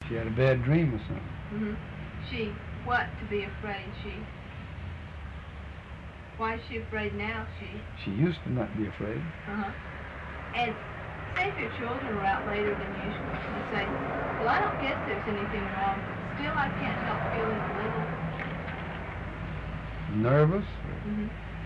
She had a bad dream or something. Mm-hmm. She, what to be afraid? Why is she afraid now? She used to not be afraid. Uh-huh. And say if your children are out later than usual, and say, well, I don't guess there's anything wrong, but still I can't help feeling a little... Nervous? Mm-hmm.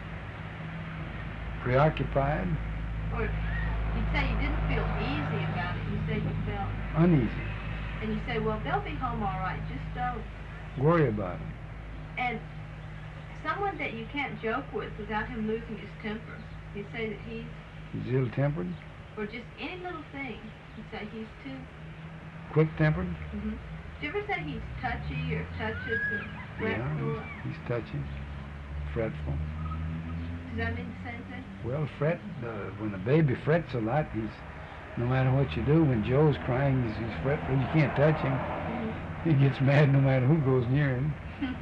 Preoccupied? Or you'd say you didn't feel easy about it. You say you felt... Uneasy. And you say, well, they'll be home all right. Just don't... Worry about them. And someone that you can't joke with without him losing his temper. You say that he's ill-tempered? Or just any little thing. You say he's too... Quick-tempered? Mm-hmm. Do you ever say he's touchy or touches and fretful? Yeah, he's touchy, fretful. Does that mean the same thing? Well, when a baby frets a lot, no matter what you do, when Joe's crying, he's fretful. You can't touch him. Mm-hmm. He gets mad no matter who goes near him.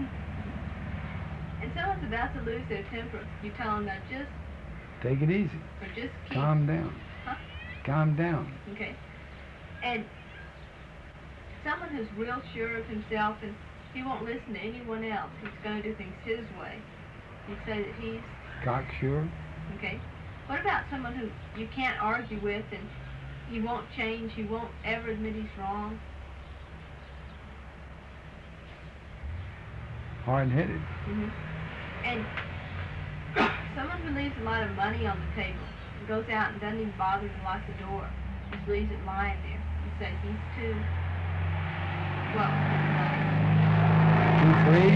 And someone's about to lose their temper. You tell them, now just... Take it easy. Or just keep... Calm down. Huh? Calm down. Okay. And someone who's real sure of himself and he won't listen to anyone else. He's going to do things his way. You say that he's... Cocksure. Okay. What about someone who you can't argue with and he won't change, he won't ever admit he's wrong? Hard-headed. Mm-hmm. And someone who leaves a lot of money on the table and goes out and doesn't even bother to lock the door, just leaves it lying there. You say he's too... Well, Too free?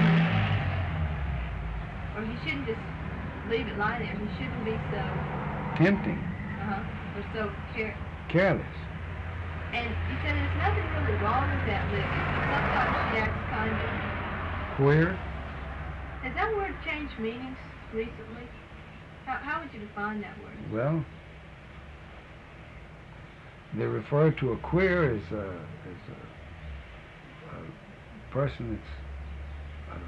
Or he shouldn't just leave it lying there. He shouldn't be so... Tempting. Or so Careless. And you said there's nothing really wrong with that living. Sometimes she acts kind of... Queer? Has that word changed meanings recently? How would you define that word? Well, they refer to a queer as a person that's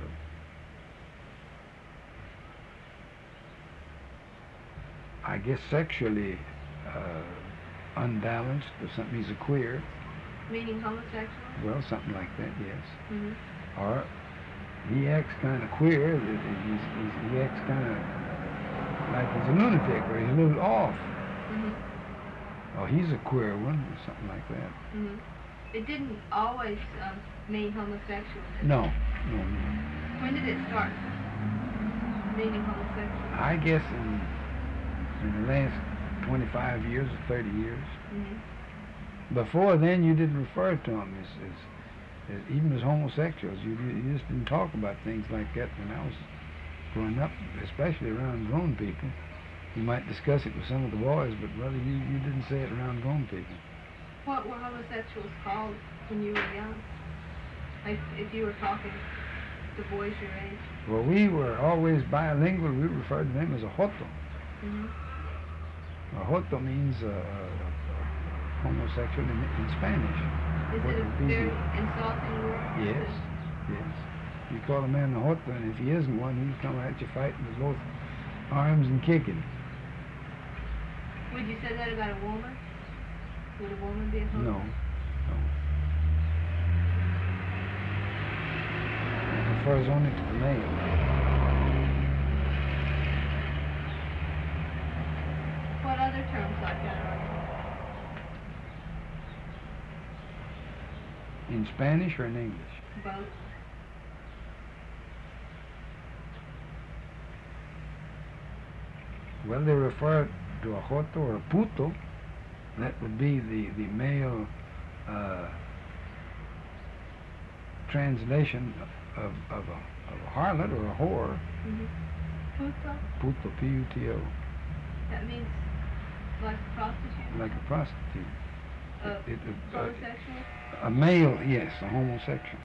I guess sexually unbalanced, or something. He's a queer. Meaning homosexual? Well, something like that, yes. Mm-hmm. Or he acts kind of queer. He acts kind of like he's a lunatic, or he's a little off. Mm-hmm. Or he's a queer one, or something like that. Mm-hmm. It didn't always mean homosexual, did it? No. When did it start meaning homosexual? I guess in the last 25 years or 30 years. Mm-hmm. Before then, you didn't refer to them as even as homosexuals. You just didn't talk about things like that when I was growing up, especially around grown people. You might discuss it with some of the boys, but brother, you didn't say it around grown people. What were homosexuals called when you were young? Like if you were talking to boys your age? Well, we were always bilingual. We referred to them as a joto. Mm-hmm. A joto means homosexual in Spanish. Is it a very insulting word? Yes. You call a man a joto, and if he isn't one, he'll come at you fighting with both arms and kicking. Would you say that about a woman? Would a woman be a joto? No. It refers only to the male. What other terms like that are there? In Spanish or in English? Both. Well, they refer to a joto or a puto. That would be the male translation of a harlot or a whore. Mm-hmm. Puto? Puto, P-U-T-O. That means like a prostitute? Like a prostitute. Homosexual? A male, yes, a homosexual.